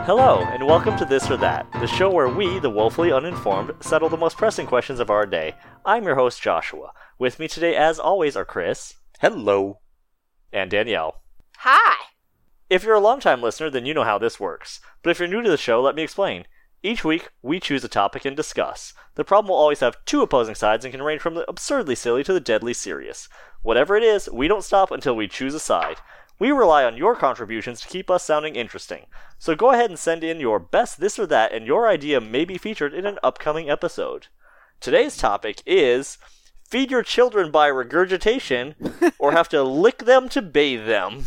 Hello, and welcome to This or That, the show where we, the woefully uninformed, settle the most pressing questions of our day. I'm your host, Joshua. With me today, as always, are Chris. Hello. And Danielle. Hi. If you're a longtime listener, then you know how this works. But if you're new to the show, let me explain. Each week, we choose a topic and discuss. The problem will always have two opposing sides and can range from the absurdly silly to the deadly serious. Whatever it is, we don't stop until we choose a side. We rely on your contributions to keep us sounding interesting. So go ahead and send in your best this or that, and your idea may be featured in an upcoming episode. Today's topic is feed your children by regurgitation or have to lick them to bathe them.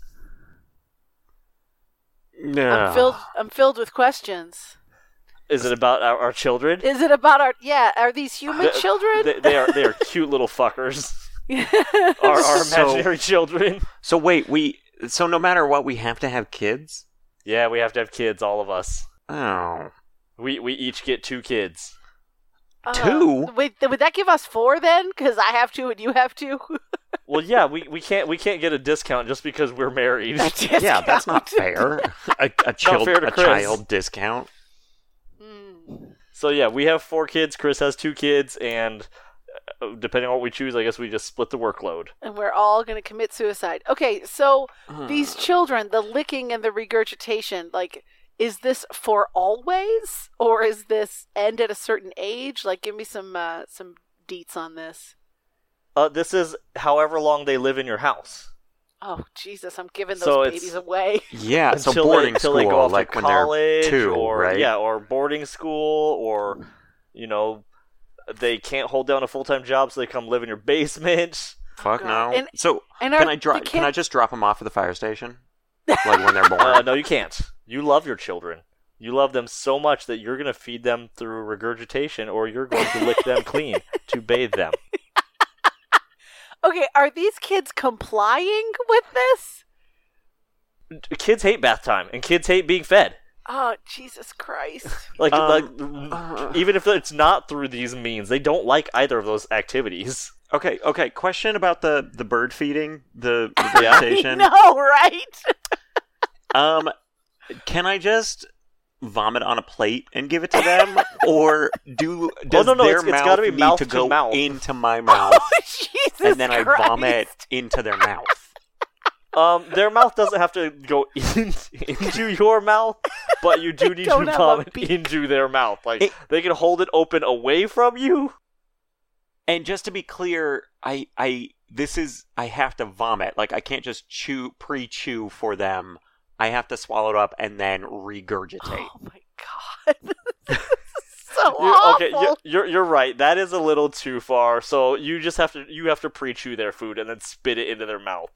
No. I'm filled with questions. Is it about our children? Is it about are these human children? They are cute little fuckers. Our imaginary children. So wait, so no matter what, we have to have kids? Yeah, we have to have kids, all of us. Oh. We each get 2 kids. Two? Wait, would that give us 4 then? Because I have 2 and you have 2. Well, yeah, we can't get a discount just because we're married. Yeah, that's not fair. A child discount. So yeah, we have 4 kids. Chris has 2 kids, and depending on what we choose, I guess we just split the workload. And we're all going to commit suicide. Okay, so these children, the licking and the regurgitation, like, is this for always? Or is this end at a certain age? Like, give me some deets on this. This is however long they live in your house. Oh, Jesus, I'm giving those So babies away. Yeah, so Until boarding until school, they go off like to when they're college, 2, or, right? Yeah, or boarding school, or, they can't hold down a full-time job, so they come live in your basement. Fuck God. no. And Can I just drop them off at the fire station? Like when they're born? No, you can't. You love your children. You love them so much that you're going to feed them through regurgitation, or you're going to lick them clean to bathe them. Okay, are these kids complying with this? Kids hate bath time, and kids hate being fed. Oh, Jesus Christ. Even if it's not through these means, they don't like either of those activities. Okay. Question about the bird feeding, the regurgitation. No, right? Can I just vomit on a plate and give it to them, or does no, their it's mouth gotta be need mouth to to go mouth. into my mouth, Oh, Jesus and then Christ. I vomit into their mouth? Their mouth doesn't have to go into your mouth, but you do need to Don't have a vomit beak. into their mouth. They can hold it open away from you. And just to be clear, I have to vomit. Like, I can't just pre-chew for them. I have to swallow it up and then regurgitate. Oh, my God. This is so awful. Okay, you're right. That is a little too far. So you just have to pre-chew their food and then spit it into their mouth.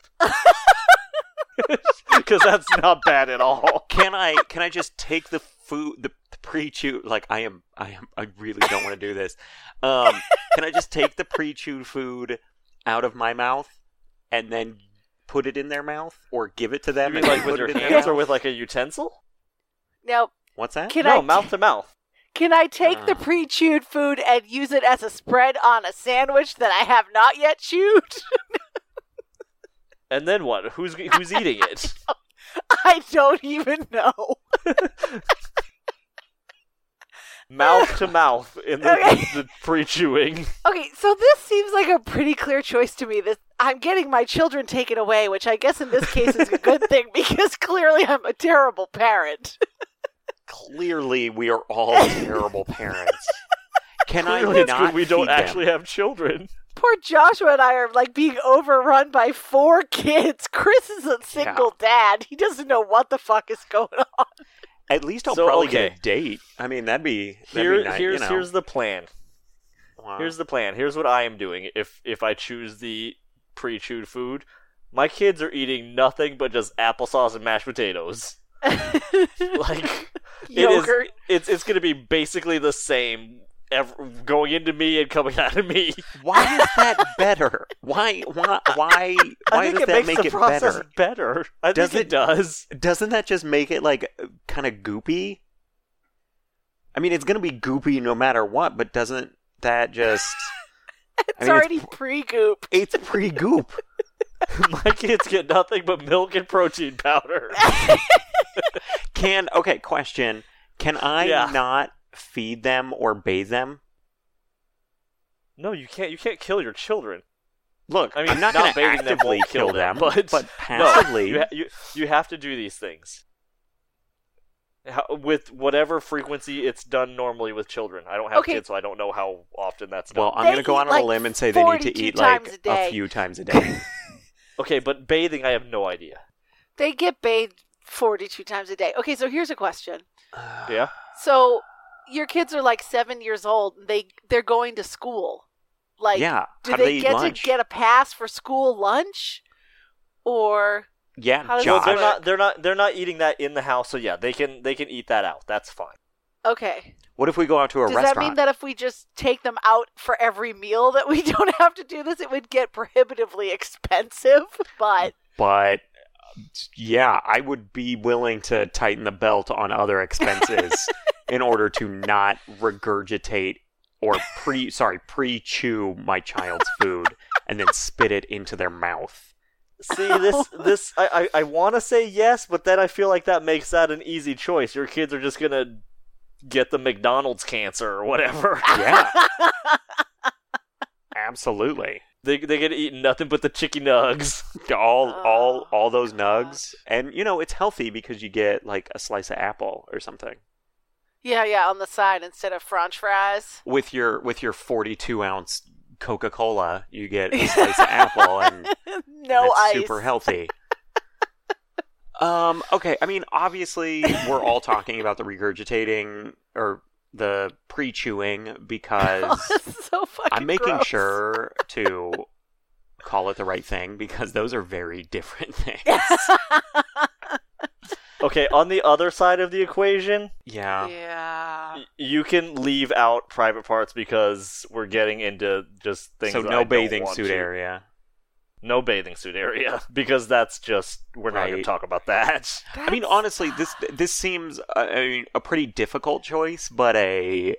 Because that's not bad at all. Can I just take the food, the pre-chew? Like, I really don't want to do this. Can I just take the pre-chewed food out of my mouth and then put it in their mouth, or give it to them? You mean like with your hands or with like a utensil? Now, What's that? Mouth to mouth. Can I take the pre-chewed food and use it as a spread on a sandwich that I have not yet chewed? And then what? Who's eating it? I don't even know. Mouth to mouth in the pre-chewing. Okay, so this seems like a pretty clear choice to me. I'm getting my children taken away, which I guess in this case is a good thing, because clearly I'm a terrible parent. Clearly, we are all terrible parents. Clearly it's good we don't feed them? actually have children. Poor Joshua and I are like being overrun by 4 kids. Chris is a single dad. He doesn't know what the fuck is going on. At least I'll probably get a date. I mean, that'd be nice. Here's the plan. Wow. Here's the plan. Here's what I am doing if I choose the pre-chewed food. My kids are eating nothing but just applesauce and mashed potatoes. Like Yogurt. It's going to be basically the same going into me and coming out of me. Why is that better? Why does that make it better? I think it does. Doesn't that just make it like kind of goopy? I mean, it's going to be goopy no matter what, but doesn't that just... It's already pre-goop. It's pre-goop. My kids get nothing but milk and protein powder. Question. Can I not feed them or bathe them? No, you can't. You can't kill your children. Look, I mean, I'm not going to bathing them actively won't kill them, but passively. No, you have to do these things. With whatever frequency it's done normally with children. I don't have kids, so I don't know how often that's done. Well, I'm going to go out on a limb and say they need to eat like a few times a day. Okay, but bathing, I have no idea. They get bathed 42 times a day. Okay, so here's a question. Yeah? So your kids are like 7 years old. They're going to school. Like, yeah. do they get to get a pass for school lunch? Or Josh. They're not eating that in the house, so yeah, they can eat that out. That's fine. Okay. What if we go out to a restaurant? Does that mean that if we just take them out for every meal that we don't have to do this, it would get prohibitively expensive? But yeah, I would be willing to tighten the belt on other expenses in order to not regurgitate or pre-chew my child's food and then spit it into their mouth. See, I want to say yes, but then I feel like that makes that an easy choice. Your kids are just going to get the McDonald's cancer or whatever. Yeah. Absolutely. They get to eat nothing but the chicken nugs. All those nugs. And, it's healthy because you get, like, a slice of apple or something. Yeah, on the side instead of French fries. With your 42-ounce Coca-Cola, you get a slice of apple, and it's ice. super healthy. Okay, I mean, obviously, we're all talking about the regurgitating or the pre-chewing because so I'm making gross. sure to call it the right thing because those are very different things. Okay, on the other side of the equation, yeah, you can leave out private parts because we're getting into just things. So no bathing suit area. No bathing suit area because that's just we're not going to talk about that. I mean, honestly, this seems a pretty difficult choice, but a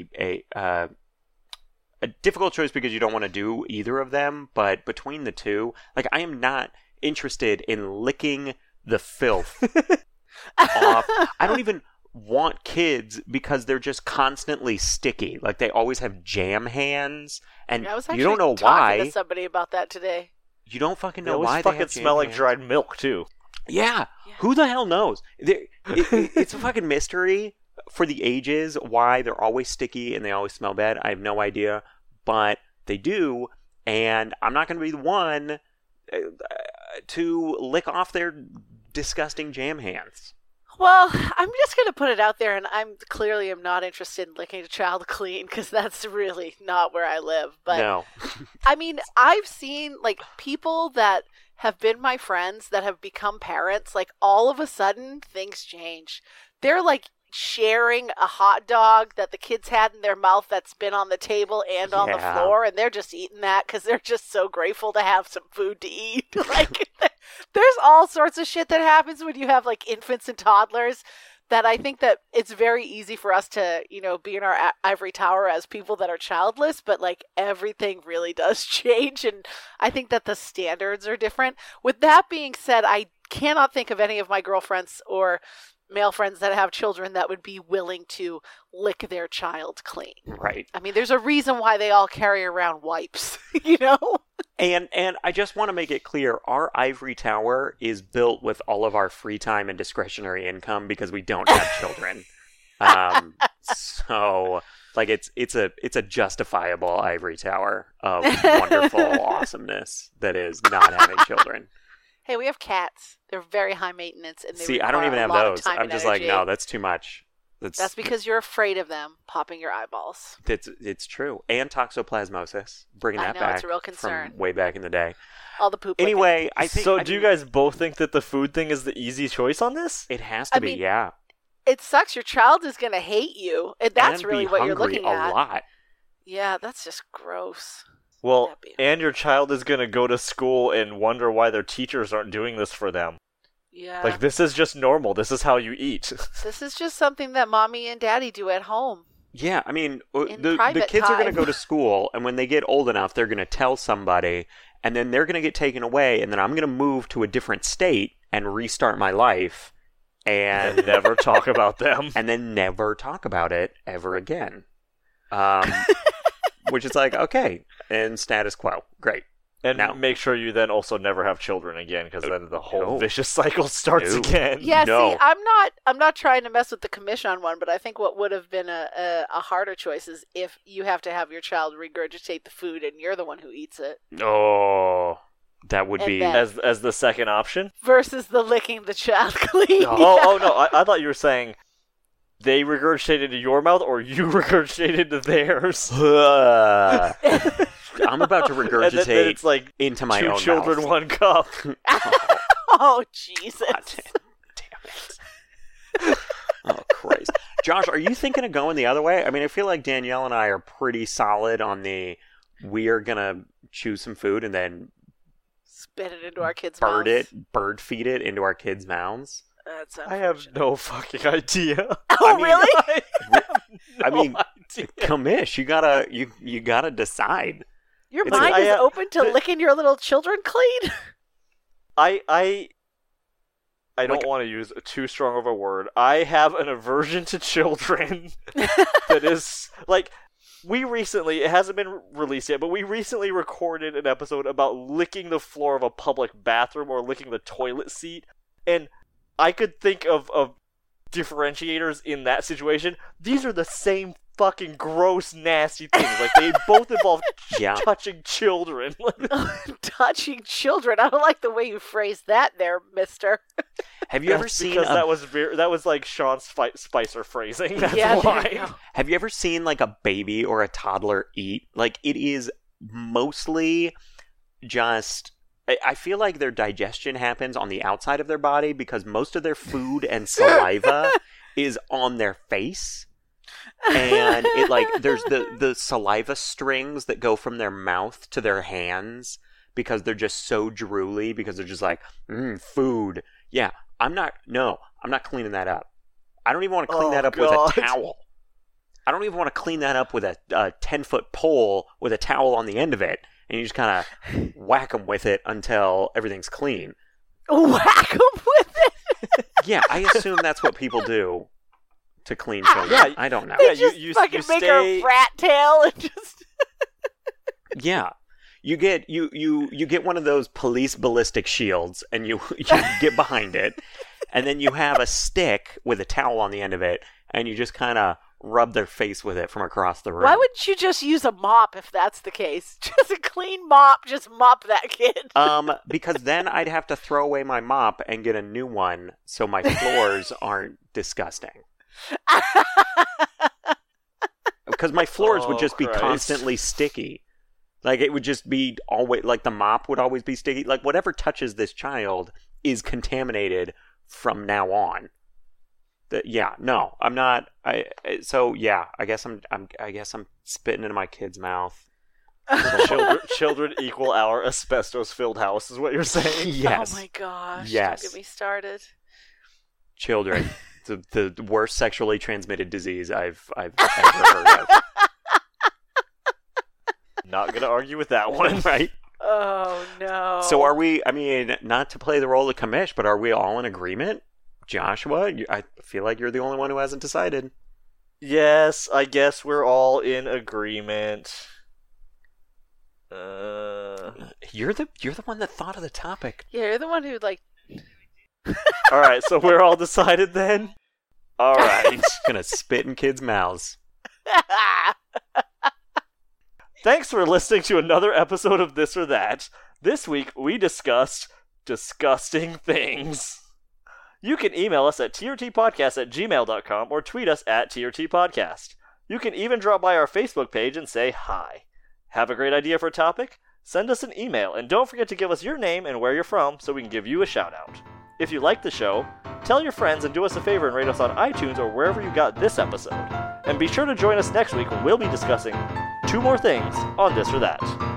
difficult choice because you don't want to do either of them. But between the two, like I am not interested in licking the filth off. I don't even want kids because they're just constantly sticky. Like they always have jam hands, and you don't know why. Talking to somebody about that today. You don't fucking know why they fucking have smell like hands. dried milk too. Yeah. Who the hell knows? It's a fucking mystery for the ages why they're always sticky and they always smell bad. I have no idea, but they do, and I'm not going to be the one to lick off their disgusting jam hands. Well, I'm just going to put it out there, and I'm clearly am not interested in licking a child clean because that's really not where I live. But no. I mean, I've seen like people that have been my friends that have become parents. Like all of a sudden, things change. They're like sharing a hot dog that the kids had in their mouth that's been on the table and on the floor, and they're just eating that because they're just so grateful to have some food to eat. Like there's all sorts of shit that happens when you have like infants and toddlers that I think that it's very easy for us to, be in our ivory tower as people that are childless, but like everything really does change, and I think that the standards are different. With that being said, I cannot think of any of my girlfriends or male friends that have children that would be willing to lick their child clean. Right. I mean, there's a reason why they all carry around wipes, And I just want to make it clear, our ivory tower is built with all of our free time and discretionary income because we don't have children. So like it's a justifiable ivory tower of wonderful awesomeness that is not having children. Hey, we have cats. They're very high maintenance, and they See, I don't even have those. I'm just like, no, that's too much. That's because you're afraid of them popping your eyeballs. It's true. And toxoplasmosis, bringing that back it's a real concern. from way back in the day. All the poop. Anyway, I think. So, do you guys both think that the food thing is the easy choice on this? It has to be, yeah. It sucks. Your child is going to hate you, and that's and really be what you're looking at. A lot. Yeah, that's just gross. Well, and your child is going to go to school and wonder why their teachers aren't doing this for them. Yeah. Like, this is just normal. This is how you eat. This is just something that mommy and daddy do at home. Yeah, I mean, the kids are going to go to school, and when they get old enough, they're going to tell somebody, and then they're going to get taken away, and then I'm going to move to a different state and restart my life, and never talk about them. and then never talk about it ever again. Which is like, okay, and status quo. Great. And Now- make sure you then also never have children again, because then the whole No. vicious cycle starts No. again. Yeah, No. see, I'm not trying to mess with the commission on one, but I think what would have been a harder choice is if you have to have your child regurgitate the food and you're the one who eats it, Oh, that would And be... then- As the second option. versus the licking the child clean. Oh no! I thought you were saying they regurgitated into your mouth, or you regurgitated into theirs. I'm about to And regurgitate then it's like into my two own children, mouth. one cup. Oh, Jesus. God damn it. Oh, Christ. Josh, are you thinking of going the other way? I mean, I feel like Danielle and I are pretty solid on the we are going to choose some food and then Spit it into our kids' bird mouths. feed it into our kids' mouths. That's I have unfortunate. no fucking idea. Oh, I mean- really? I mean, idea. Commish, you gotta decide. Your It's- mind I, is open to the- licking your little children clean? I don't Like- want to use too strong of a word. I have an aversion to children that is like it hasn't been released yet, but we recently recorded an episode about licking the floor of a public bathroom or licking the toilet seat, and I could think of differentiators in that situation. These are the same fucking gross, nasty things. Like, they both involve Yeah. touching children. Touching children. I don't like the way you phrased that there, mister. Have you ever That's seen because a, that was like Sean Spicer phrasing. That's Yeah, there why. you go. Have you ever seen like a baby or a toddler eat? Like, it is mostly just I feel like their digestion happens on the outside of their body because most of their food and saliva is on their face. And it like there's the saliva strings that go from their mouth to their hands because they're just so drooly because they're just like food. Yeah, I'm not cleaning that up. I don't even want to clean that up God. with a towel. I don't even want to clean that up with a 10-foot pole with a towel on the end of it, and you just kind of whack them with it until everything's clean. Whack them with it. Yeah, I assume that's what people do to clean children. Yeah, I don't know. Yeah, They just you fucking make stay- her rat tail and just... Yeah. You get one of those police ballistic shields and you get behind it, and then you have a stick with a towel on the end of it, and you just kind of rub their face with it from across the room. Why wouldn't you just use a mop if that's the case? Just a clean mop, just mop that kid. Because then I'd have to throw away my mop and get a new one so my floors aren't disgusting. Because my floors would Oh, just be Christ. constantly sticky. Like, it would just be always, like, the mop would always be sticky. Like, whatever touches this child is contaminated from now on. Yeah, no, I'm not. So yeah, I guess I'm spitting into my kid's mouth. children equal our asbestos-filled house, is what you're saying? Yes. Oh my gosh. Yes. Don't get me started. Children, the worst sexually transmitted disease I've ever heard of. Not gonna argue with that one. Right? Oh no. So are we? I mean, not to play the role of commish, but are we all in agreement? Joshua, I feel like you're the only one who hasn't decided. Yes, I guess we're all in agreement. All You're the one that thought of the topic. Yeah, you're the one who like right, so we're all decided then. All right. Just gonna spit in kids' mouths. Thanks for listening to another episode of This or That. This week we discussed disgusting things. You can email us at trtpodcast@gmail.com or tweet us at trtpodcast. You can even drop by our Facebook page and say hi. Have a great idea for a topic? Send us an email, and don't forget to give us your name and where you're from so we can give you a shout out. If you like the show, tell your friends and do us a favor and rate us on iTunes or wherever you got this episode. And be sure to join us next week when we'll be discussing 2 more things on This or That.